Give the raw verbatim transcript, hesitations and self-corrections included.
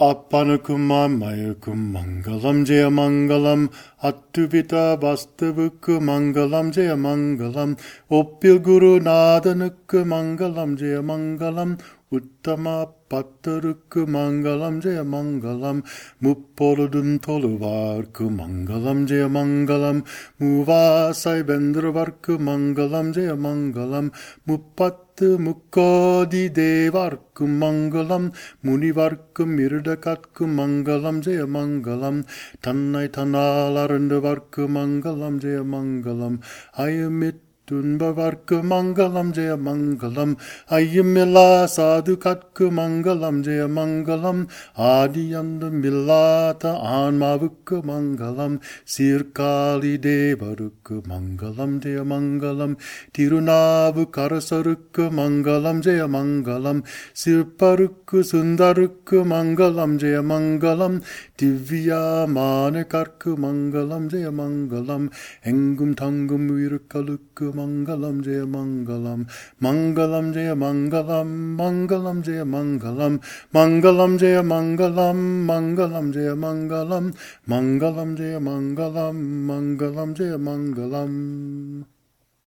Apanakumamayakam Mangalam Jaya Mangalam Attuvita Vastavukku Mangalam Jaya Mangalam Oppil Guru Nadanukku Mangalam Jaya Mangalam Uttama Pattarukku Mangalam Jaya Mangalam Muppoludum Toluvarku Mangalam Jaya Mangalam Muvasai Vendravarku Mangalam Jaya Mangalam Muppattu Mukkodi Devarku Mangalam Munivarku Mirdakatku Mangalam Jaya Mangalam Tannai Tannalarundavarku Mangalam Jaya Mangalam Ayamit Tunbavarku Mangalam Jaya Mangalam Ayyamila Sadhukatku Mangalam Jaya Mangalam Adiyanda Millata Anmavukku Mangalam Sirkali Devarukku Mangalam Jaya Mangalam Tirunavu Karasarukku Mangalam Jaya Mangalam Sirparukku Sundarukku Mangalam Jaya Mangalam Divya Manekarku Mangalam Jaya Mangalam Engum Tangum Virkalukku Mangalam Jaya Mangalam Mangalam Jaya Mangalam Mangalam Jaya Mangalam Mangalam Jaya Mangalam Mangalam Jaya Mangalam Mangalam Jaya Mangalam Mangalam Jaya Mangalam